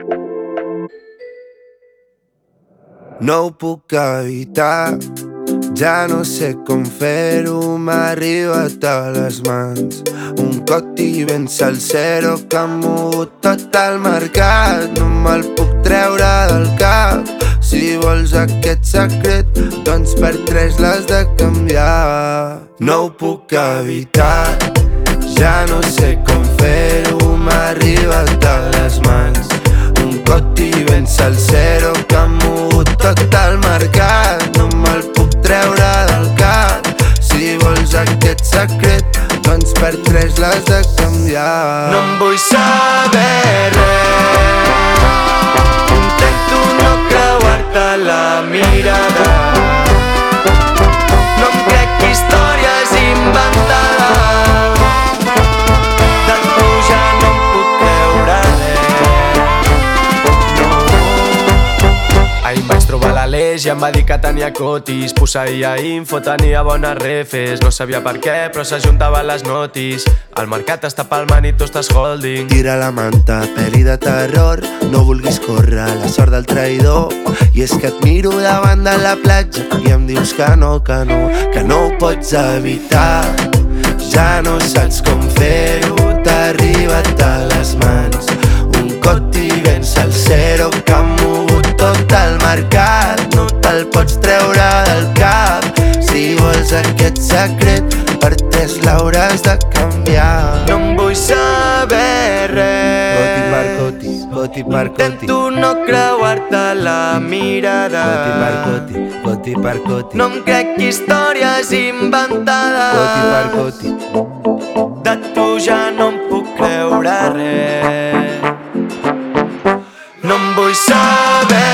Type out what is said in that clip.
No ho puc evitar, ja no sé com fer-ho, m'ha arribat a les mans un coti ben salsero que ha mogut tot el mercat. No me'l puc treure del cap, si vols aquest secret, doncs per 3 l'has de canviar. No ho puc evitar, ja no sé com fer-ho, m'ha arribat a les mans un coti ben salsero que ha mogut tot el mercat. No me'l puc treure del cap, si vols aquest secret, doncs per 3 l'has de canviar. No em vull saber res, intento no creuar-te la mirada, no em crec històries inventades, de tu ja no em puc creure res. Ahir em vaig trobar a l'Aleix i em va dir que tenia cotis, posseïa info, tenia bones refes, no sabia per què però s'ajuntaven les notis. El mercat està palmant i tu estàs holding. Tira la manta, pel·li de terror, no vulguis córrer la sort del traïdor. I és que et miro davant de la platja i em dius que no ho pots evitar. Ja no saps com fer-ho, t'ha arribat a les mans un coti ben salsero que ha mogut tot el mercat. No te'l pots treure del cap, si vols aquest secret, per 3 l'hauràs de canviar. No em vull saber res, coti per coti, coti per coti, intento no creuar-te la mirada, coti per coti, coti per coti, no em crec històries inventades, coti per coti, de tu ja no em puc creure res. No em vull saber